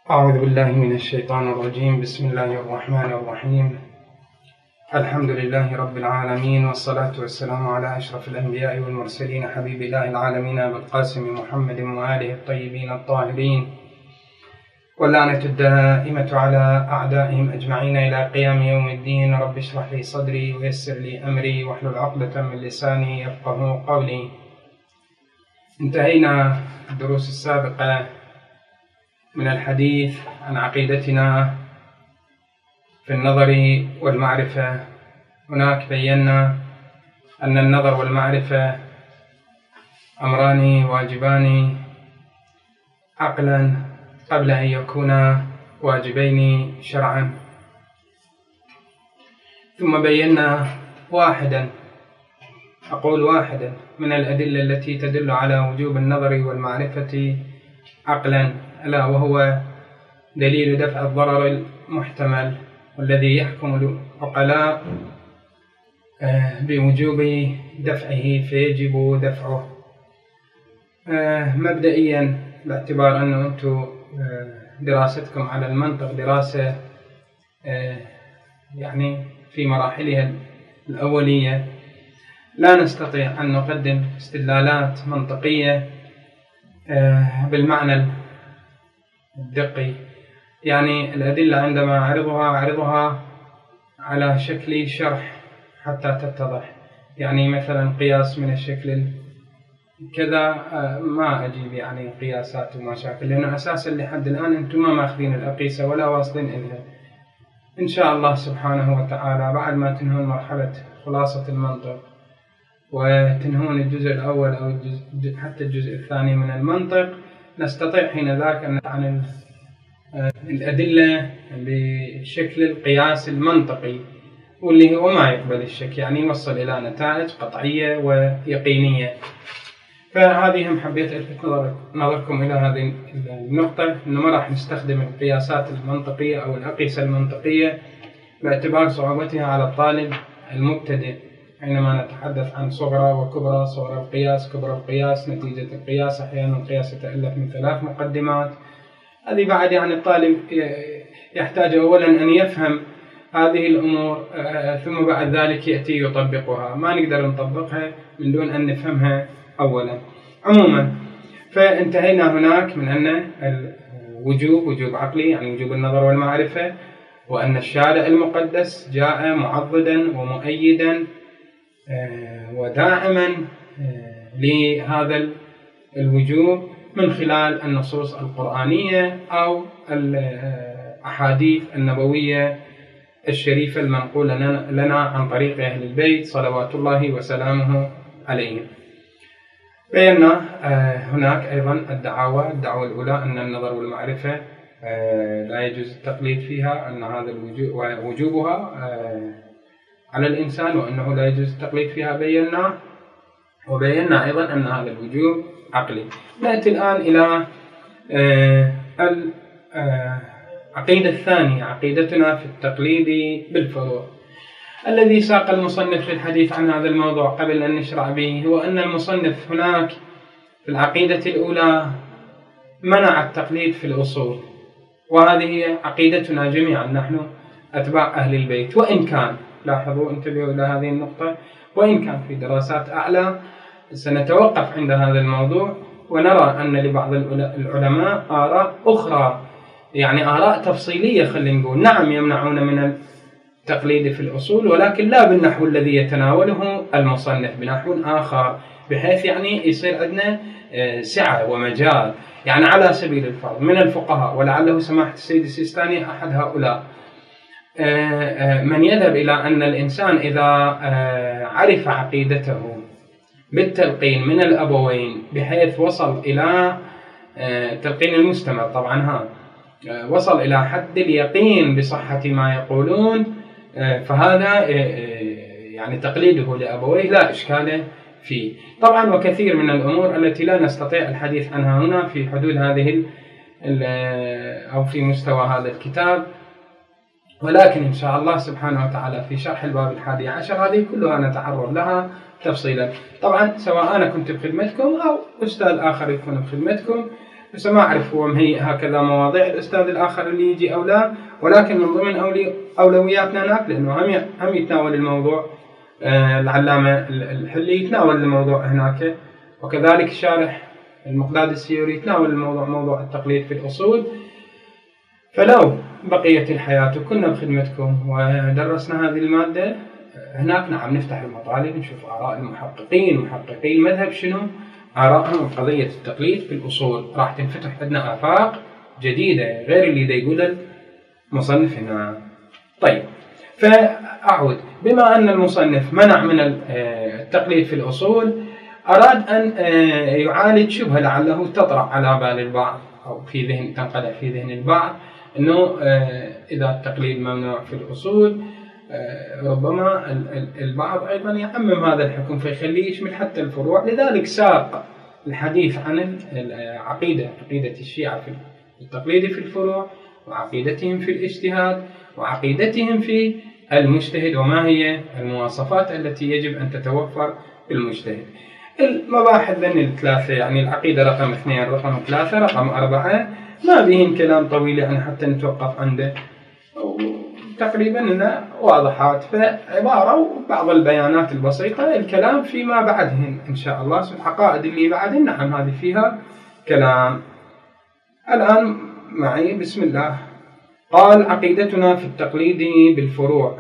أعوذ بالله من الشيطان الرجيم. بسم الله الرحمن الرحيم. الحمد لله رب العالمين، والصلاة والسلام على أشرف الأنبياء والمرسلين، حبيب الله العالمين أبي القاسم محمد وآله الطيبين الطاهرين، واللعنة الدائمة على أعدائهم أجمعين إلى قيام يوم الدين. رب اشرح لي صدري ويسر لي أمري واحلل عقدة من لساني يفقه قولي. انتهينا الدروس السابقة من الحديث عن عقيدتنا في النظر والمعرفة. هناك بينا أن النظر والمعرفة أمران واجبان عقلا قبل أن يكونا واجبين شرعا، ثم بينا واحدا من الأدلة التي تدل على وجوب النظر والمعرفة عقلا، ألا وهو دليل دفع الضرر المحتمل، والذي يحكم العقلاء بوجوب دفعه فيجب دفعه. مبدئيا، باعتبار أنه أنتم دراستكم على المنطق دراسة يعني في مراحلها الأولية، لا نستطيع أن نقدم استدلالات منطقية بالمعنى الدقي. يعني الأدلة عندما أعرضها على شكل شرح حتى تتضح. يعني مثلا قياس من الشكل كذا، ما أجيب يعني قياسات ومشاكل، لأنه أساسا لحد الآن أنتم ما ماخذين الأقيسة ولا واصلين إليها. إن شاء الله سبحانه وتعالى بعد ما تنهون مرحلة خلاصة المنطق وتنهون الجزء الأول أو حتى الجزء الثاني من المنطق، نستطيع حين ذاك أن عن الأدلة بشكل القياس المنطقي، واللي هو ما يقبل الشك، يعني يوصل إلى نتائج قطعية ويقينية. فهذه هم حبيت ألفت نظركم إلى هذه النقطة، إنه ما راح نستخدم القياسات المنطقية أو الأقيسة المنطقية باعتبار صعوبتها على الطالب المبتدئ حينما نتحدث عن صغرى وكبرى. صغرى القياس، كبرى القياس، نتيجة القياس. أحيانا القياس يتألف من 3 مقدمات. هذه بعد يعني الطالب يحتاج أولا أن يفهم هذه الأمور، ثم بعد ذلك يأتي يطبقها. ما نقدر نطبقها من دون أن نفهمها أولا. عموما، فانتهينا هناك من أن وجوب عقلي، يعني وجوب النظر والمعرفة، وأن الشارع المقدس جاء معضدا ومؤيدا وداعما لهذا الوجوب من خلال النصوص القرآنية أو الأحاديث النبوية الشريفة المنقولة لنا عن طريق أهل البيت صلوات الله وسلامه عليهم. بينا هناك أيضا الدعوة الأولى أن النظر والمعرفة لا يجوز التقليد فيها، أن هذا وجوبها على الإنسان، وأنه لا يجوز التقليد فيها. وبينا أيضا أن هذا الوجوب عقلي. نأتي الآن إلى العقيدة الثانية، عقيدتنا في التقليد بالفروع. الذي ساق المصنف للحديث عن هذا الموضوع قبل أن نشرع به هو أن المصنف هناك في العقيدة الأولى منع التقليد في الأصول، وهذه هي عقيدتنا جميعا نحن أتباع أهل البيت. وإن كان، لاحظوا انتبهوا إلى هذه النقطة، وإن كان في دراسات أعلى سنتوقف عند هذا الموضوع، ونرى أن لبعض العلماء آراء أخرى، يعني آراء تفصيلية خلينا نقول. نعم، يمنعون من التقليد في الأصول، ولكن لا بالنحو الذي يتناوله المصنف، بنحو آخر، بحيث يعني يصير عندنا سعة ومجال. يعني على سبيل الفرض من الفقهاء، ولعله سماحة السيد السيستاني أحد هؤلاء، من يذهب إلى أن الإنسان إذا عرف عقيدته بالتلقين من الأبوين بحيث وصل إلى التلقين المستمر، طبعا وصل إلى حد اليقين بصحة ما يقولون، فهذا يعني تقليده لأبويه لا إشكال فيه. طبعا وكثير من الأمور التي لا نستطيع الحديث عنها هنا في حدود هذه أو في مستوى هذا الكتاب، ولكن إن شاء الله سبحانه وتعالى في شرح الباب 11 هذه كلها نتعرض لها تفصيلا. طبعا سواء أنا كنت بخدمتكم أو أستاذ آخر يكون بخدمتكم، بس ما أعرف هو مهيئ هكذا مواضيع الأستاذ الآخر اللي يجي أو لا، ولكن من ضمن أولوياتنا هناك، لأنه هم يتناول الموضوع. العلامة الحلي يتناول الموضوع هناك، وكذلك الشارح المقداد السيوري يتناول الموضوع، موضوع التقليد في الأصول. فلو بقية الحياة كنا بخدمتكم ودرسنا هذه المادة هناك، نعم نفتح المطالب نشوف آراء المحققين، محققي المذهب شنو آرائهم قضية التقليد في الأصول. راح تنفتح عندنا آفاق جديدة غير اللي دا يقول المصنف هنا. طيب، فأعود، بما أن المصنف منع من التقليد في الأصول، أراد أن يعالج شبهة لعله تطرأ على بال البعض أو في ذهن تنقلع في ذهن البعض، أنه إذا التقليد ممنوع في الأصول ربما البعض أيضا يعمم هذا الحكم فيخليه يشمل حتى الفروع. لذلك ساق الحديث عن عقيدة الشيعة في التقليد في الفروع، وعقيدتهم في الاجتهاد، وعقيدتهم في المجتهد، وما هي المواصفات التي يجب أن تتوفر في المجتهد. المباحث ذن الثلاثة، يعني العقيدة رقم 2 رقم 3 رقم 4 ما بهم كلام طويل يعني حتى نتوقف عنده، تقريبا هنا واضحات، فعبارة وبعض البيانات البسيطة. الكلام فيما بعدهن إن شاء الله، الحقائد اللي بعدهن نعم هذه فيها كلام. الآن معي بسم الله. قال: عقيدتنا في التقليد بالفروع.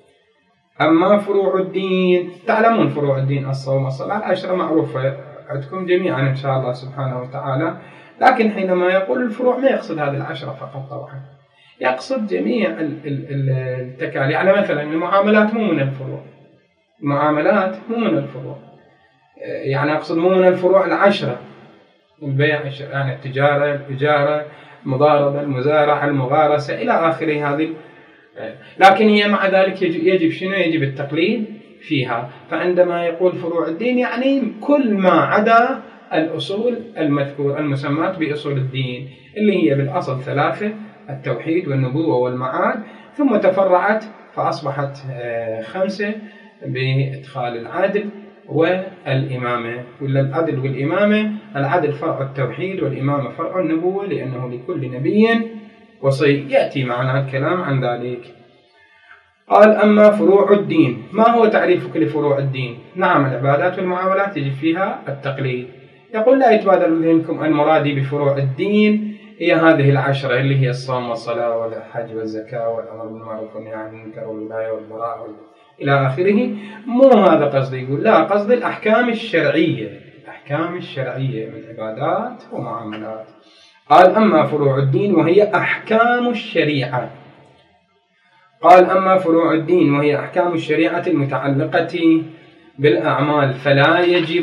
أما فروع الدين، تعلمون فروع الدين الصوم والصلاة، العشرة معروفة عندكم جميعا إن شاء الله سبحانه وتعالى. لكن حينما يقول الفروع ما يقصد هذه العشرة فقط طبعا، يقصد جميع التكاليف. يعني مثلا المعاملات مو من الفروع، المعاملات مو من الفروع، يعني أقصد مو من الفروع العشرة. البيع يعني التجارة، الإجارة، المضاربة، المزارعة، المغارسة إلى آخره هذه. لكن هي مع ذلك يجب شنو؟ يجب التقليد فيها. فعندما يقول فروع الدين يعني كل ما عدا الأصول المذكور المسمات بأصول الدين، اللي هي بالأصل 3: التوحيد والنبوة والمعاد، ثم تفرعت فأصبحت 5 بإدخال العدل والإمامة، ولا العدل والإمامة. العدل فرع التوحيد والإمامة فرع النبوة، لأنه لكل نبي وصي. يأتي معنا الكلام عن ذلك. قال: أما فروع الدين، ما هو تعريفك لفروع الدين؟ نعم، العبادات والمعاملات يجب فيها التقليد. يقول: لا يتبادر ذهنكم أن مرادي بفروع الدين هي هذه العشرة اللي هي الصوم والصلاة والحج والزكاة والأمر بالمعروف والنهي عن المنكر والولاية والبراءة إلى آخره. مو هذا قصدي. يقول: لا، قصدي الأحكام الشرعية، الأحكام الشرعية من عبادات ومعاملات. قال: أما فروع الدين وهي أحكام الشريعة. قال: أما فروع الدين وهي أحكام الشريعة المتعلقة بالأعمال فلا يجب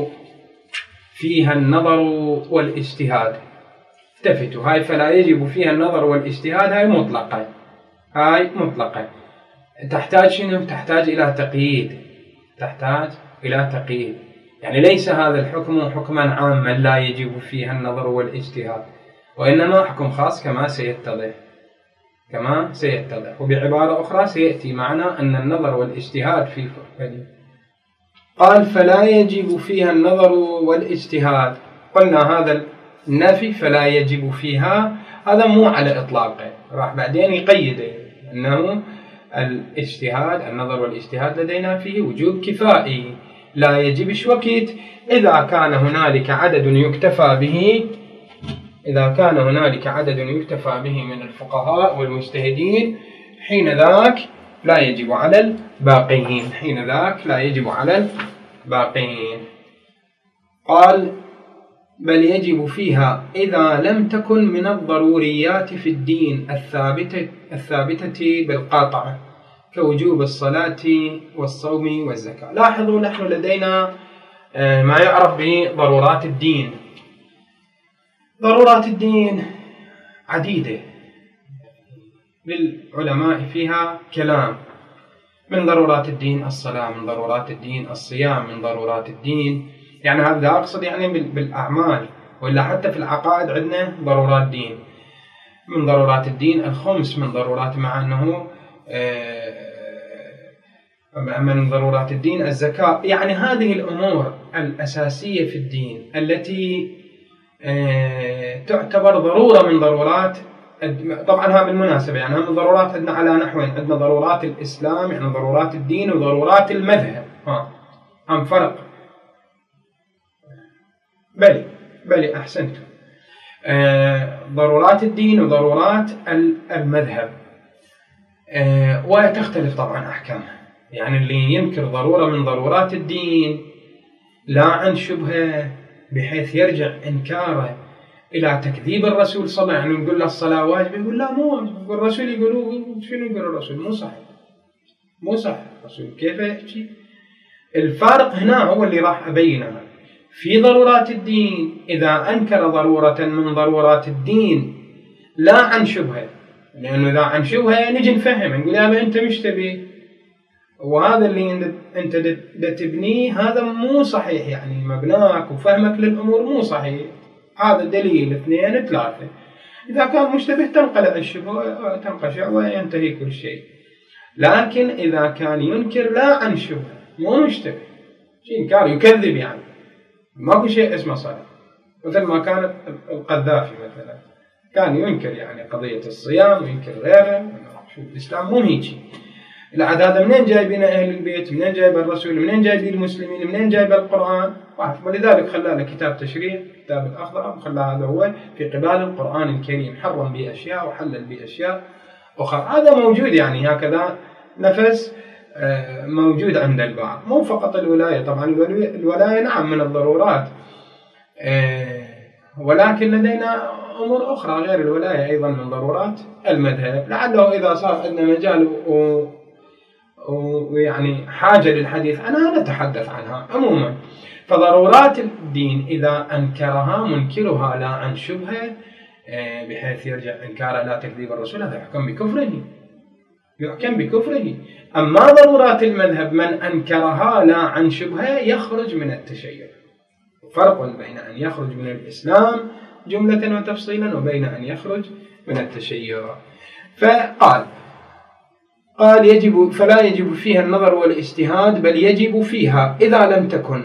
فيها النظر والاجتهاد. التفتوا، هاي فلا يجب فيها النظر والاجتهاد هاي مطلقة، هاي مطلقة. تحتاج شنو؟ تحتاج إلى تقييد، تحتاج إلى تقييد. يعني ليس هذا الحكم حكما عاما لا يجب فيها النظر والاجتهاد، وإنما حكم خاص كما سيتضح، كما سيتضح. وبعبارة أخرى سيأتي معنا أن النظر والاجتهاد في فرق. قال: فلا يجب فيها النظر والاجتهاد. قلنا هذا النفي فلا يجب فيها هذا مو على إطلاقه، راح بعدين يقيده أنه الاجتهاد، النظر والاجتهاد لدينا فيه وجوب كفائي، لا يجب وقت إذا كان هنالك عدد يكتفى به، إذا كان هنالك عدد يكتفى به من الفقهاء والمجتهدين، حين ذاك لا يجب على الباقين، حين ذاك لا يجب على الباقين. قال: بل يجب فيها إذا لم تكن من الضروريات في الدين الثابتة بالقاطع، كوجوب الصلاة والصوم والزكاة. لاحظوا نحن لدينا ما يعرف بضرورات الدين. ضرورات الدين عديدة، للعلماء فيها كلام. من ضرورات الدين الصلاة، من ضرورات الدين الصيام، من ضرورات الدين، يعني هذا أقصد يعني بالأعمال، ولا حتى في العقائد عندنا ضرورات دين. من ضرورات الدين الخمس، من ضرورات، مع أنه من ضرورات الدين الزكاة. يعني هذه الأمور الأساسية في الدين التي تعتبر ضرورة من ضرورات. طبعا ها بالمناسبة يعني هم الضرورات عندنا على نحوين، عندنا ضرورات الإسلام يعني ضرورات الدين، وضرورات المذهب. هم فرق. بلي أحسنتم. ضرورات الدين وضرورات المذهب، وتختلف طبعا أحكامها. يعني اللي ينكر ضرورة من ضرورات الدين لا عن شبهة بحيث يرجع إنكاره إلى تكذيب الرسول صلى الله عليه وسلم. يعني نقول له الصلاة واجب، يقول لا مو واجب. الرسول يقولوا شنو يقول الرسول؟ مو صحيح الرسول كيف يحكي؟ الفارق هنا هو اللي راح أبينه. في ضرورات الدين إذا أنكر ضرورة من ضرورات الدين لا عن شبهة، لأنه إذا عن شبهة نجي نفهم نقول يا أنت مش تبي، وهذا اللي أنت تبنيه هذا مو صحيح، يعني مبناك وفهمك للأمور مو صحيح. هذا دليل 2 3. إذا كان مشتبه تنقلع الشبهة تنقشع وينتهي كل شيء. لكن إذا كان ينكر لا عن شبهة مو مشتبه، إنكار يكذب، يعني ما في شيء اسمه صلاة. مثل ما كان القذافي مثلا كان ينكر يعني قضية الصيام وينكر غيره. شو الإسلام مو هيجي. العاد هذا منين جايبين أهل البيت؟ منين جايب الرسول؟ منين جايبين المسلمين؟ منين جايب القرآن؟ ولذلك خلانا كتاب تشريع، كتاب الأخضر، وخلى هذا هو في قبال القرآن الكريم، حرم به أشياء وحلل به أشياء أخرى. هذا موجود يعني هكذا نفس موجود عند البعض، مو فقط الولاية. طبعا الولاية نعم من الضرورات، ولكن لدينا أمور أخرى غير الولاية أيضا من ضرورات المذهب، لعله إذا صار عندنا مجال ويعني حاجة للحديث عنها نتحدث عنها. عموما فضرورات الدين إذا أنكرها منكرها لا عن شبهة بحيث يرجع إنكاره لا تكذيب الرسول، هذا يحكم بكفره. أما ضرورات المذهب من أنكرها لا عن شبهة يخرج من التشيع. فرق بين أن يخرج من الإسلام جملة وتفصيلا وبين أن يخرج من التشيع. فقال فلا يجب فيها النظر والاجتهاد، بل يجب فيها إذا لم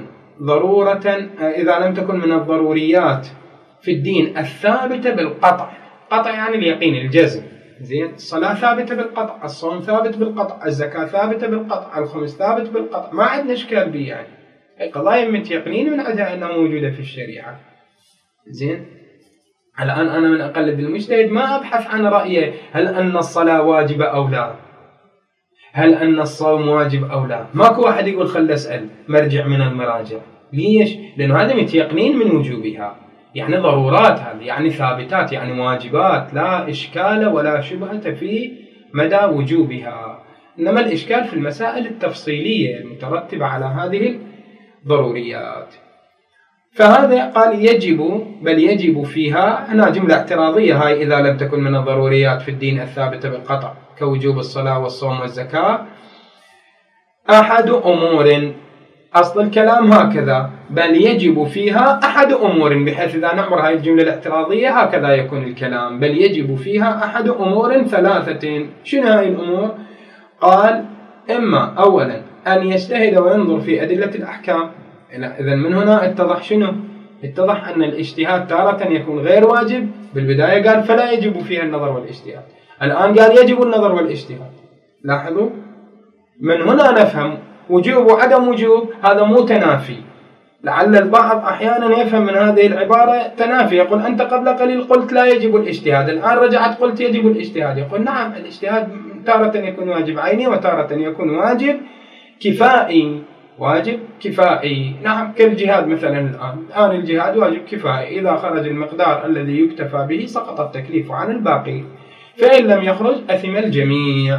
تكن من الضروريات في الدين الثابتة بالقطع. قطع يعني اليقين الجزم. زين، الصلاة ثابتة بالقطع، الصوم ثابت بالقطع، الزكاة ثابتة بالقطع، الخمس ثابت بالقطع، ما عندنا إشكال به. يعني هي قضايا متيقنين من عندها أنها موجودة في الشريعة. زين، الآن أنا من أقلد المجتهد ما أبحث عن رأيه هل أن الصلاة واجبة أو لا، هل أن الصوم واجب أو لا. ماكو واحد يقول خل أسأل مرجع من المراجع. ليش؟ لأنه هذا متيقنين من وجوبها، يعني ضرورات، هذه يعني ثابتات، يعني واجبات لا إشكال ولا شبهة في مدى وجوبها. إنما الإشكال في المسائل التفصيلية المترتبة على هذه الضروريات. فهذا قال يجب، بل يجب فيها. هنا جملة اعتراضية هاي إذا لم تكن من الضروريات في الدين الثابتة بالقطع كوجوب الصلاة والصوم والزكاة أحد أمور. أصل الكلام هكذا، بل يجب فيها أحد أمور، بحيث إذا نعبر هاي الجملة الاعتراضية هكذا يكون الكلام، بل يجب فيها أحد أمور 3. شنو هاي الأمور؟ قال إما أولا أن يجتهد وينظر في أدلة الأحكام. إذن من هنا اتضح شنو؟ اتضح أن الاجتهاد تارة يكون غير واجب. بالبداية قال فلا يجب فيها النظر والاجتهاد، الآن قال يجب النظر والاجتهاد. لاحظوا، من هنا نفهم وجوب وعدم وجوب هذا مو تنافي. لعل البعض أحيانا يفهم من هذه العبارة تنافي، يقول أنت قبل قليل قلت لا يجب الاجتهاد، الآن رجعت قلت يجب الاجتهاد. يقول نعم، الاجتهاد تارة يكون واجب عيني وتارة يكون واجب كفائي. واجب كفائي، نعم، كالجهاد مثلا. الآن الجهاد واجب كفائي، إذا خرج المقدار الذي يكتفى به سقط التكليف عن الباقي، فإن لم يخرج أثم الجميع.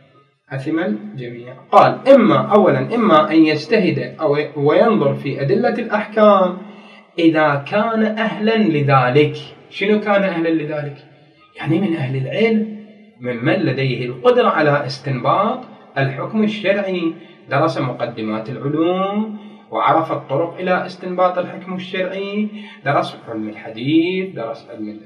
قال إما أن يجتهد وينظر في أدلة الأحكام إذا كان أهلا لذلك. شنو كان أهلا لذلك؟ يعني من أهل العلم، ممن لديه القدرة على استنباط الحكم الشرعي، درس مقدمات العلوم وعرف الطرق إلى استنباط الحكم الشرعي، درس علم الحديث، درس علم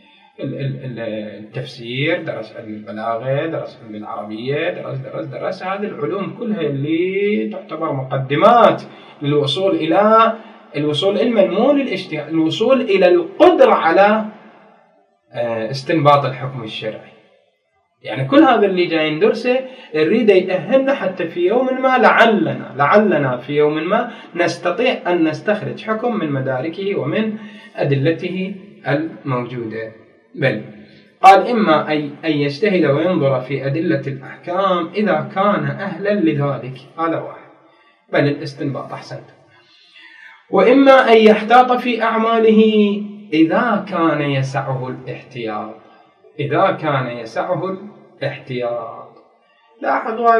التفسير، درس علم البلاغة، درس علم العربية، درس هذه العلوم كلها اللي تعتبر مقدمات للوصول إلى الوصول إما مو للاجتهاد، الوصول إلى القدرة على استنباط الحكم الشرعي. يعني كل هذا اللي جاي ندرسه نريد يأهلنا حتى في يوم ما لعلنا في يوم ما نستطيع أن نستخرج حكم من مداركه ومن أدلته الموجودة. بل قال إما أن يجتهد وينظر في أدلة الأحكام إذا كان أهلا لذلك، هذا واحد، بل الاستنباط أحسنت. وإما أن يحتاط في أعماله إذا كان يسعه الاحتياط. إذا كان يسعه الاحتياط. لاحظوا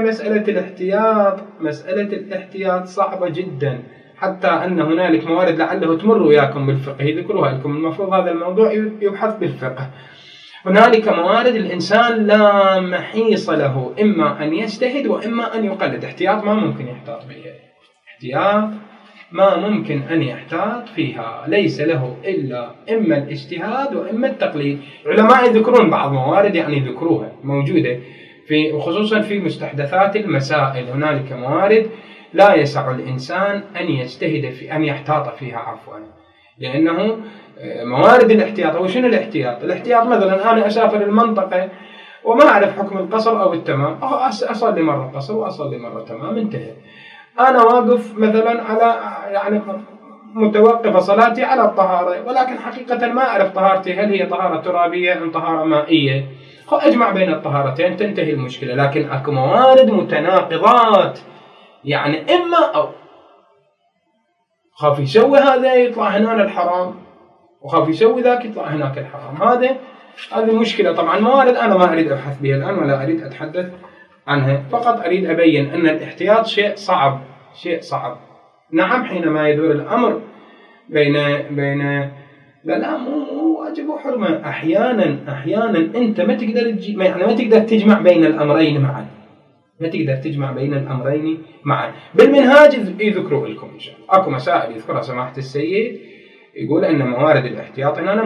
مسألة الاحتياط صعبة جدا، حتى أن هنالك موارد لعله تمر وياكم بالفقه يذكروها لكم. المفروض هذا الموضوع يبحث بالفقه. هنالك موارد الإنسان لا محيص له، إما أن يجتهد وإما أن يقلد. احتياط ما ممكن يحتاط بها، احتياط ما ممكن أن يحتاط فيها، ليس له إلا إما الاجتهاد وإما التقليد. علماء يذكرون بعض موارد يعني يذكروها موجودة وخصوصا في مستحدثات المسائل. هنالك موارد لا يسع الإنسان أن يجتهد في أن يحتاط فيها عفوا، لأنه موارد الاحتياط. وشنو الاحتياط؟ الاحتياط مثلا أنا أسافر المنطقة وما أعرف حكم القصر أو التمام، أصلي مرة قصر وأصلي مرة تمام، انتهى. أنا واقف مثلا على يعني متوقف صلاتي على الطهارة، ولكن حقيقة ما أعرف طهارتي هل هي طهارة ترابية أم طهارة مائية. أجمع بين الطهارتين تنتهي المشكلة. لكن أكو موارد متناقضات، يعني إما أو خاف يسوي هذا يطلع هنا الحرام، وخاف يسوي ذاك يطلع هناك الحرام. هذه مشكلة. طبعا موارد أنا ما أريد أبحث بها الآن ولا أريد أتحدث عنها، فقط أريد أبين أن الاحتياط شيء صعب. نعم، حينما يدور الأمر بين لا مو واجب وحرمة، أحيانا أنت ما تقدر تجمع بين الأمرين معا. بالمنهاج يذكروا لكم إن شاء الله. أكو مسائل يذكرها سماحة السيد، يقول أن موارد الاحتياط هنا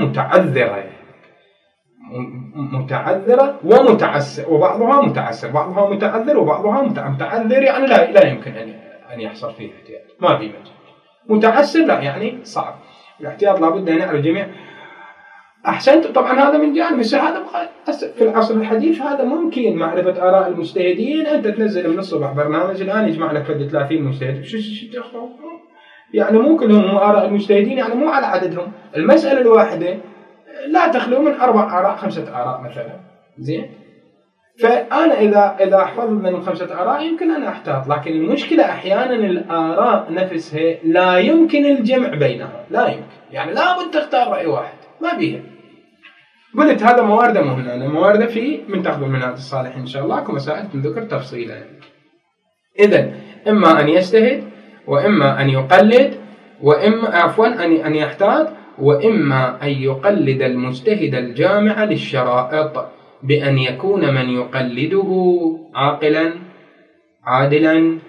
متعذرة ومتعسر، وبعضها متعسر، بعضها متعذر وبعضها متعذر، يعني لا يمكن أن يحصل فيه احتياط، ما في مجال. متعسر لا يعني صعب. الاحتياط لابد أن نعرف جميع. أحسنت. طبعا هذا من جانب. هذا في العصر الحديث هذا ممكن معرفة آراء المجتهدين. أنت تنزل من الصبح برنامج الآن يجمع لك 30 مجتهد، يعني مو كلهم آراء المجتهدين، يعني مو على عددهم. المسألة الواحدة لا تخلو من 4 آراء 5 آراء مثلا، زين. فأنا إذا حفظت من 5 آراء يمكن أن أحتاط، لكن المشكلة أحيانا الآراء نفسها لا يمكن الجمع بينها، لا يمكن، يعني لا بد تختار رأي واحد، ما بيها. قلت هذا موارده مو هنا، موارده في من تاخذوا من هذا الصالح إن شاء الله، كمسائل تنذكر تفصيلا. إذن إما أن يجتهد وإما أن يقلد، وإما عفوا أن يحتاط، وإما أن يقلد المجتهد الجامع للشرائط بأن يكون من يقلده عاقلا عادلا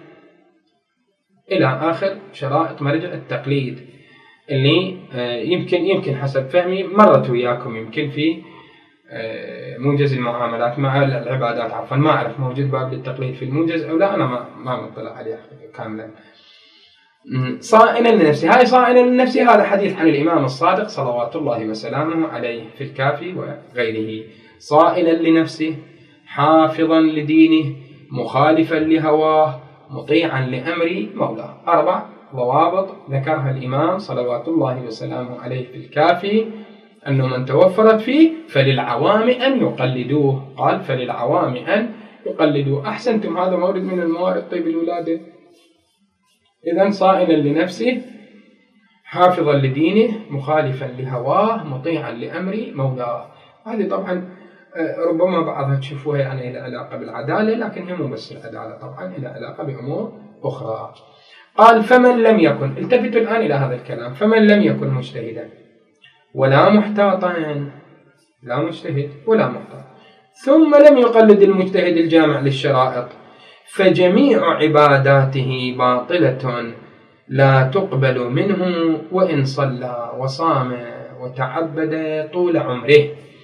إلى آخر شرائط مرجع التقليد اللي يمكن حسب فهمي مرت وياكم يمكن في موجز المعاملات مع العبادات. عفوا ما أعرف موجود باب للتقليد في الموجز أو لا، أنا ما مطلع عليه كاملا. صائلا لنفسه، هاي صائلا لنفسه هذا حديث عن الإمام الصادق صلوات الله وسلامه عليه في الكافي وغيره. صائلا لنفسه، حافظا لدينه، مخالفا لهواه، مطيعا لأمر مولاه. 4 ضوابط ذكرها الإمام صلوات الله وسلامه عليه في الكافي، أنه من توفرت فيه فللعوام أن يقلدوه. قال فللعوام أن يقلدوه. أحسنتم، هذا مورد من الموارد طيب الولادة. إذن صائلا لنفسه، حافظا لدينه، مخالفا لهواه، مطيعا لأمر مولاه. هذه طبعا ربما بعضها تشوفوها يعني إلى علاقة بالعدالة، لكن هي مو بس العدالة، طبعا إلى علاقة بأمور أخرى. قال فمن لم يكن، التفتوا الآن إلى هذا الكلام، فمن لم يكن مجتهدا ولا محتاطا، لا مجتهد ولا محتاط، ثم لم يقلد المجتهد الجامع للشرائط، فجميع عباداته باطلة لا تقبل منه وإن صلى وصام وتعبد طول عمره،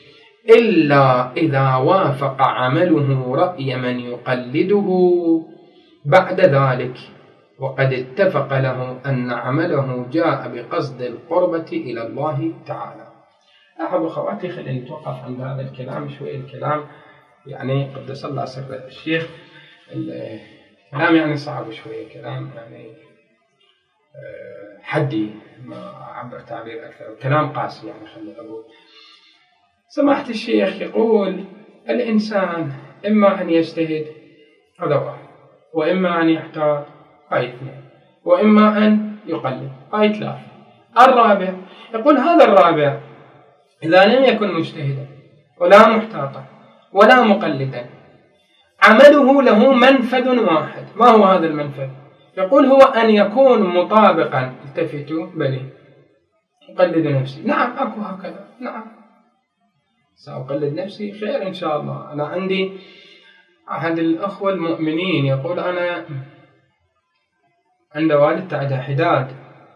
إلا إذا وافق عمله رأي من يقلده بعد ذلك. وقد اتفق له أن عمله جاء بقصد القربة إلى الله تعالى. أحب أخواتي خلينا نتوقف عند هذا الكلام شوي. الكلام يعني قدس الله سر الشيخ، الكلام يعني صعب شوي، كلام يعني حدي، ما أعبر تعبير أكثر، كلام قاسي يعني. خلينا أقول سماحة الشيخ يقول الإنسان إما أن يجتهد، هذا واحد، وإما أن يحتاط، هاي اثنين، وإما أن يقلد، هاي ثلاثة. الرابع يقول هذا الرابع إذا لم يكن مجتهدا ولا محتاطا ولا مقلدا، عمله له منفذ واحد. ما هو هذا المنفذ؟ يقول هو أن يكون مطابقا، التفتوا بلي أقلد نفسي، نعم أكو هكذا، نعم سأقلد نفسي، خير إن شاء الله. أنا عندي أحد الأخوة المؤمنين يقول أنا عند والد تعدى حداد،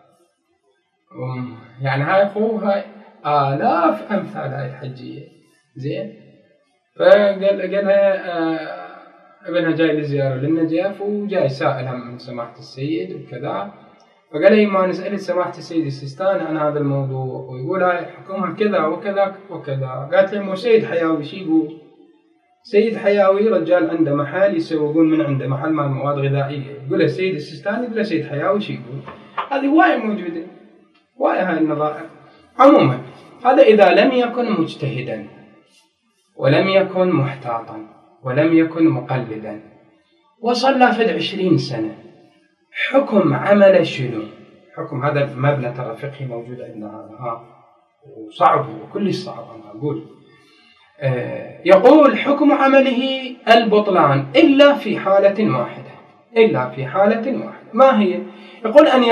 يعني هاي أخوها آلاف أمثال هاي الحجية، زين. فقالها ابنها جاي للزيارة للنجف وجاي سائلها من سماحة السيد وكذا، فقال لي ما نسأل سماحة السيد السيستاني عن هذا الموضوع، ويقول هاي حكمها كذا وكذا وكذا. قالت لي مو سيد حياوي شي يقول؟ سيد حياوي رجال عنده محل يسوقون من عنده محل مال مواد غذائية، يقول السيد السيستاني، يقول سيد حياوي شي يقول؟ هذه واي موجودة، واي هاي النظائر. عموما هذا إذا لم يكن مجتهدا ولم يكن محتاطا ولم يكن مقلدا وصلى في 20 سنة، حكم عمل شنو؟ حكم هذا المبنى ترى فقهي موجود عندنا هذا، وصعب وكل صعب. أنا أقول يقول حكم عمله البطلان إلا في حالة واحدة، إلا في حالة واحدة. ما هي؟ يقول أن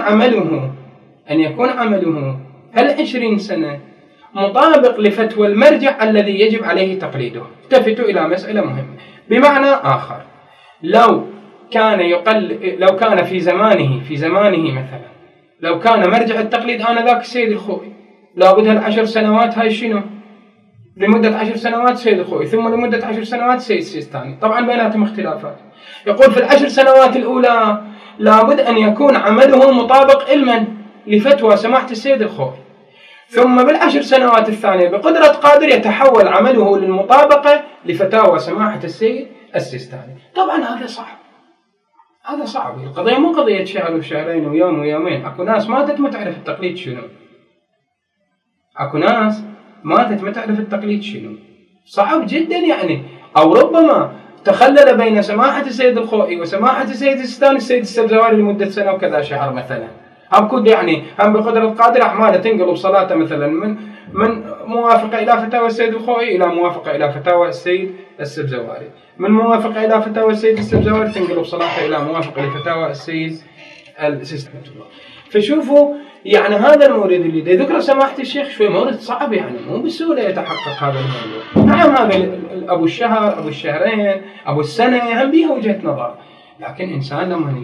يكون عمله هل 20 سنة مطابق لفتوى المرجع الذي يجب عليه تقليده. التفتوا إلى مسألة مهمة، بمعنى آخر لو كان في زمانه مثلا، لو كان مرجع التقليد آنذاك السيد الخوئي، لابد هال10 سنوات هاي شنو؟ لمدة 10 سنوات سيد الخوئي، ثم لمدة 10 سنوات سيد السيستاني، طبعا بيناتهم اختلافات. يقول في 10 سنوات الأولى لابد أن يكون عمله مطابق علما لفتوى سماحة السيد الخوئي، ثم بال10 سنوات الثانية بقدرة قادر يتحول عمله للمطابقة لفتاوى سماحة السيد السيستاني. طبعا هذا صعب. القضية مو قضية شهر وشهرين ويوم ويومين. أكو ناس ماتت ما تعرف التقليد شنو، أكو ناس ماتت ما تعرف التقليد شنو، صعب جدا يعني. أو ربما تخلل بين سماحة السيد الخوئي وسماحة السيد السيستاني السيد السبزواري لمدة سنة وكذا شهر مثلا، هم يعني هم بقدرة قادر أعماله تنقلب صلاته مثلا من موافقة إلى فتاوى السيد الخوئي إلى موافقة إلى فتاوى السيد السبزواري، من موافقة إلى فتاوى السيد السبزواري تنقلب صلاته إلى موافقة لفتاوى السيد السيستاني. فشوفوا يعني هذا المورد اللي ذكر سماحة الشيخ شوي مورد صعب، يعني مو بسهولة يتحقق هذا الموضوع. نعم هذا أبو الشهر أبو الشهرين أبو السنة هم بيها وجهة نظر، لكن إنسان لما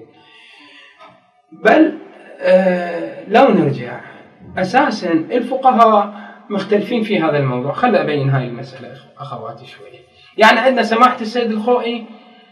بل لو نرجع أساسا الفقهاء مختلفين في هذا الموضوع. خلي أبين هاي المسألة أخواتي شوي. يعني عندنا سماحة السيد الخوئي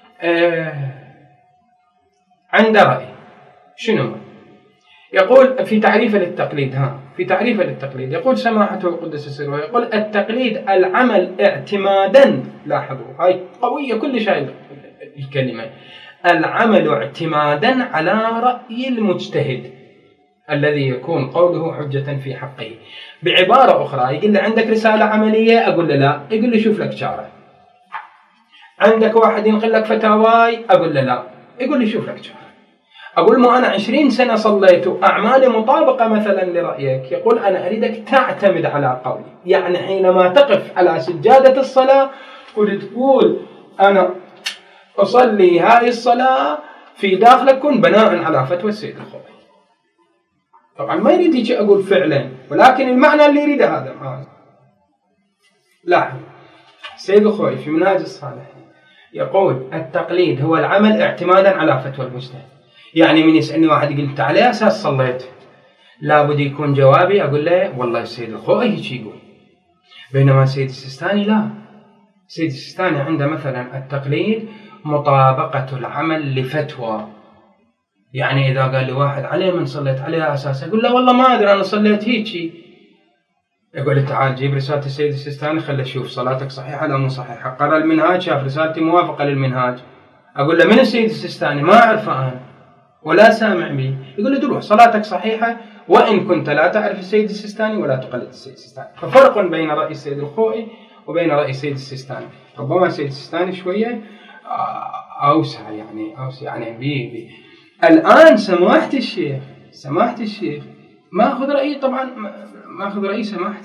عنده رأي شنو؟ يقول في تعريفه للتقليد، في تعريفه للتقليد يقول سماحته قدس سره، يقول التقليد العمل اعتمادا، لاحظوا هاي قوية كل شيء الكلمة، العمل اعتمادا على رأي المجتهد الذي يكون قوله حجة في حقه. بعبارة أخرى يقول لي عندك رسالة عملية، أقول له لا، يقول لي شوف لك شارع. عندك واحد ينقل لك فتاواي، أقول له لا، يقول لي شوف لك شارع. أقول ما أنا 20 سنة صليت أعمالي مطابقة مثلا لرأيك، يقول أنا أريدك تعتمد على قولي. يعني حينما تقف على سجادة الصلاة وتقول أنا أصلي هاي الصلاة في داخلك كن بناء على فتوى السيد الخوئي. طبعا ما يريد يجي أقول فعلا، ولكن المعنى اللي يريده هذا. لاحظ السيد الخوئي في منهاج الصالحين يقول التقليد هو العمل اعتمادا على فتوى المجتهد. يعني من يسألني واحد يقول أنت على أساس صليت، لابد يكون جوابي أقول له والله السيد الخوئي هيك يقول. بينما السيد السيستاني لا، السيد السيستاني عنده مثلا التقليد مطابقة العمل لفتوى يعني إذا قال لي واحد عليه من صليت عليها أساسا، أقول له والله ما أدري أنا صليت هيك. يقول لي تعال جيب رسالة السيد السيستاني خلي أشوف صلاتك صحيحة لا مو صحيحة. قرأ المنهاج شاف رسالتي موافقة للمنهاج. أقول له من السيد السيستاني؟ ما أعرفه أنا ولا سامع به. يقول لي دروح صلاتك صحيحة وإن كنت لا تعرف السيد السيستاني ولا تقلد السيد السيستاني. ففرق بين رأي السيد الخوئي وبين رأي السيد السيستاني. ربما السيد السيستاني شوية أوسع يعني بيه. الآن سماحة الشيخ ما أخذ رأيي طبعا، ما أخذ رأي سماحة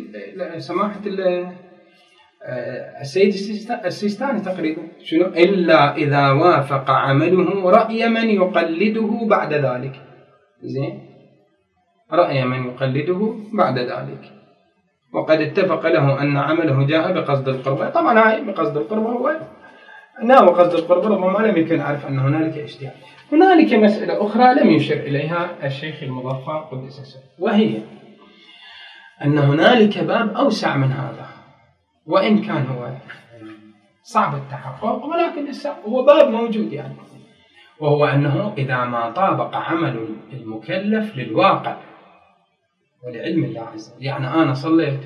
السيد السيستاني تقريبا شنو إلا إذا وافق عمله رأي من يقلده بعد ذلك. زين، رأي من يقلده بعد ذلك وقد اتفق له أن عمله جاء بقصد القربة. طبعا هاي بقصد القربة هو ناوى قصد القربة، ربما لم يكن عارف أن هنالك اجتهاد. هنالك مسألة أخرى لم يشر إليها الشيخ المظفر قدس سره، وهي أن هنالك باب أوسع من هذا، وإن كان هو صعب التحقق ولكن هو باب موجود يعني، وهو أنه إذا ما طابق عمل المكلف للواقع ولعلم الله عز وجل. يعني أنا صليت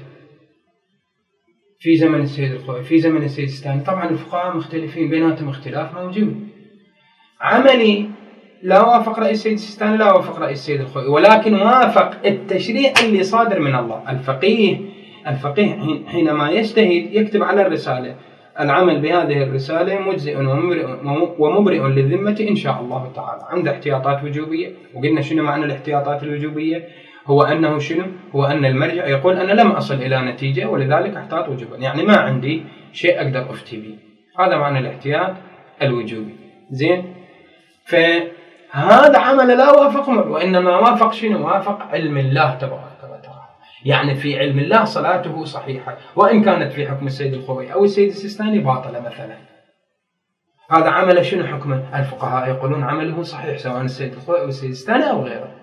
في زمن السيد الخوئي في زمن السيد السيستاني، طبعا الفقهاء مختلفين بيناتهم اختلاف موجود. عملي لا وافق رأي السيد السيستاني لا وافق رأي السيد الخوئي، ولكن وافق التشريع اللي صادر من الله. الفقيه حينما يجتهد يكتب على الرسالة العمل بهذه الرسالة مجزئ ومبرئ للذمة إن شاء الله تعالى. عنده احتياطات وجوبية، وقلنا شنو معنى الاحتياطات الوجوبية؟ هو أنه شنو؟ هو أن المرجع يقول أنا لم أصل إلى نتيجة ولذلك احتاط وجوبا، يعني ما عندي شيء أقدر أفتي به. هذا معنى الاحتياط الوجوبي. زين، فهذا عمل لا وافق وإنما وافق شنو؟ وافق علم الله تبارك وتعالى. يعني في علم الله صلاته صحيحة وإن كانت في حكم السيد الخوئي أو السيد السيستاني باطلة مثلا. هذا عمل شنو حكمه؟ الفقهاء يقولون عمله صحيح سواء السيد الخوئي أو السيد السيستاني أو غيره،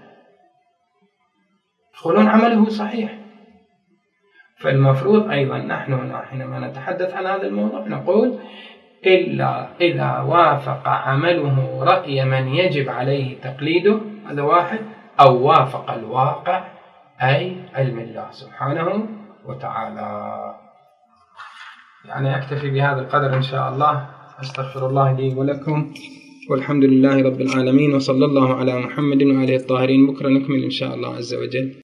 يقولون عمله صحيح. فالمفروض أيضا نحن حينما نتحدث عن هذا الموضوع نقول إلا إذا وافق عمله رأي من يجب عليه تقليده، هذا واحد، أو وافق الواقع أي علم الله سبحانه وتعالى. يعني أكتفي بهذا القدر إن شاء الله. أستغفر الله لي ولكم، والحمد لله رب العالمين، وصلى الله على محمد وآله الطاهرين. بكرة نكمل إن شاء الله عز وجل.